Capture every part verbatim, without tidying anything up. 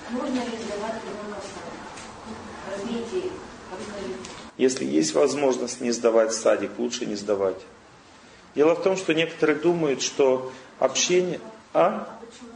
Можно ли сдавать ребенка в садик? Развитие. Если есть возможность не сдавать в садик, лучше не сдавать. Дело в том, что некоторые думают, что общение... А?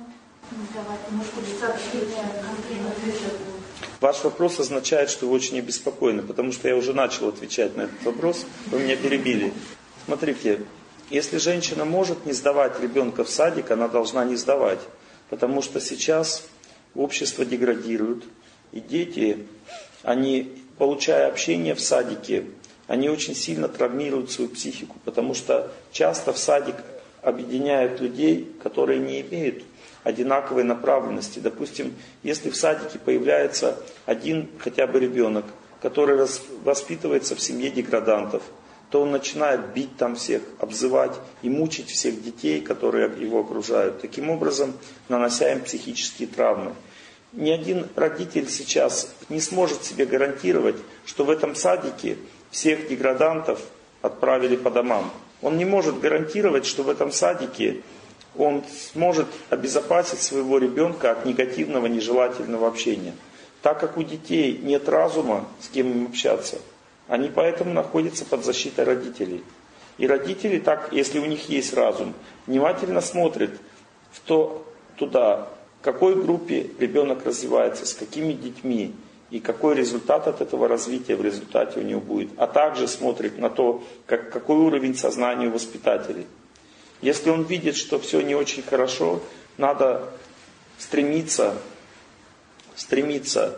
Ваш вопрос означает, что вы очень обеспокоены, потому что я уже начал отвечать на этот вопрос, вы меня перебили. Смотрите, если женщина может не сдавать ребенка в садик, она должна не сдавать, потому что сейчас общество деградирует, и дети, они, получая общение в садике, они очень сильно травмируют свою психику, потому что часто в садик объединяют людей, которые не имеют одинаковой направленности. Допустим, если в садике появляется один хотя бы ребенок, который воспитывается в семье деградантов, то он начинает бить там всех, обзывать и мучить всех детей, которые его окружают. Таким образом, нанося им психические травмы. Ни один родитель сейчас не сможет себе гарантировать, что в этом садике всех деградантов отправили по домам. Он не может гарантировать, что в этом садике он сможет обезопасить своего ребенка от негативного, нежелательного общения. Так как у детей нет разума, с кем им общаться, они поэтому находятся под защитой родителей. И родители, так, если у них есть разум, внимательно смотрят в то, туда, в какой группе ребенок развивается, с какими детьми, и какой результат от этого развития в результате у него будет. А также смотрит на то, как, какой уровень сознания у воспитателей. Если он видит, что все не очень хорошо, надо стремиться, стремиться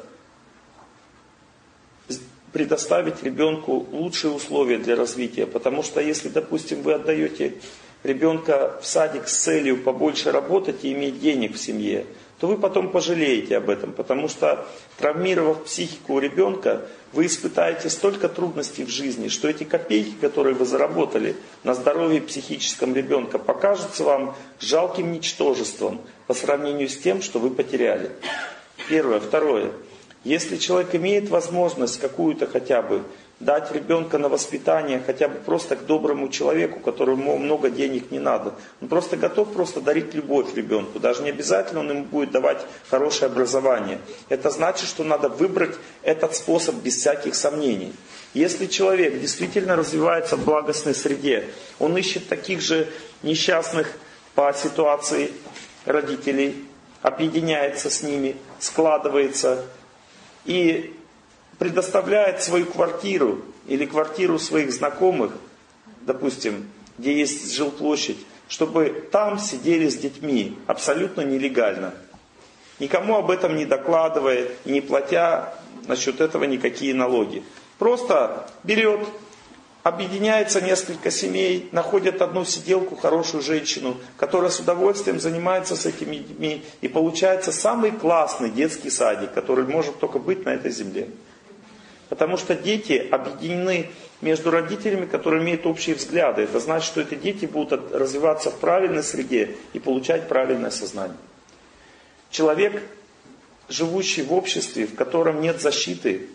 предоставить ребенку лучшие условия для развития. Потому что если, допустим, вы отдаете ребенка в садик с целью побольше работать и иметь денег в семье, то вы потом пожалеете об этом. Потому что, травмировав психику у ребенка, вы испытаете столько трудностей в жизни, что эти копейки, которые вы заработали на здоровье психическом ребенка, покажутся вам жалким ничтожеством по сравнению с тем, что вы потеряли. Первое. Второе. Если человек имеет возможность какую-то хотя бы дать ребенка на воспитание хотя бы просто к доброму человеку, которому много денег не надо. Он просто готов просто дарить любовь ребенку. Даже не обязательно он ему будет давать хорошее образование. Это значит, что надо выбрать этот способ без всяких сомнений. Если человек действительно развивается в благостной среде, он ищет таких же несчастных по ситуации родителей, объединяется с ними, складывается и предоставляет свою квартиру или квартиру своих знакомых, допустим, где есть жилплощадь, чтобы там сидели с детьми абсолютно нелегально. Никому об этом не докладывая и не платя насчет этого никакие налоги. Просто берет, объединяется несколько семей, находят одну сиделку, хорошую женщину, которая с удовольствием занимается с этими детьми, и получается самый классный детский садик, который может только быть на этой земле. Потому что дети объединены между родителями, которые имеют общие взгляды. Это значит, что эти дети будут развиваться в правильной среде и получать правильное сознание. Человек, живущий в обществе, в котором нет защиты,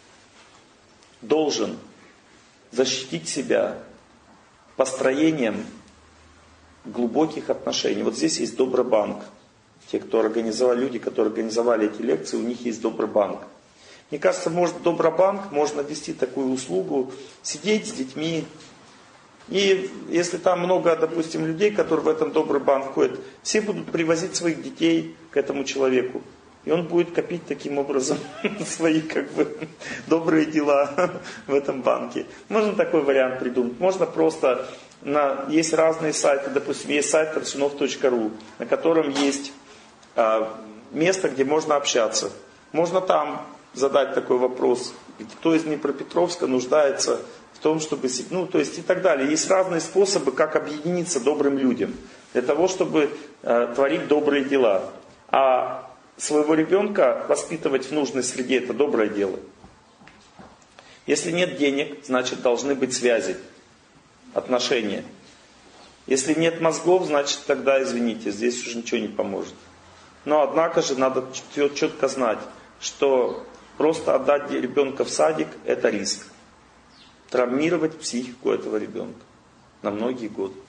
должен защитить себя построением глубоких отношений. Вот здесь есть Добробанк. Те, кто организовали, люди, которые организовали эти лекции, у них есть Добробанк. Мне кажется, может, в Добробанк можно ввести такую услугу, сидеть с детьми. И если там много, допустим, людей, которые в этом Добробанк ходят, все будут привозить своих детей к этому человеку. И он будет копить таким образом свои как бы добрые дела в этом банке. Можно такой вариант придумать. Можно просто, на, есть разные сайты, допустим, есть сайт торсунов точка ру, на котором есть а, место, где можно общаться. Можно там задать такой вопрос, кто из Днепропетровска нуждается в том, чтобы... Ну, то есть и так далее. Есть разные способы, как объединиться добрым людям, для того, чтобы э, творить добрые дела. А своего ребенка воспитывать в нужной среде — это доброе дело. Если нет денег, значит должны быть связи, отношения. Если нет мозгов, значит тогда, извините, здесь уже ничего не поможет. Но однако же надо четко знать, что просто отдать ребенка в садик – это риск. Травмировать психику этого ребенка на многие годы.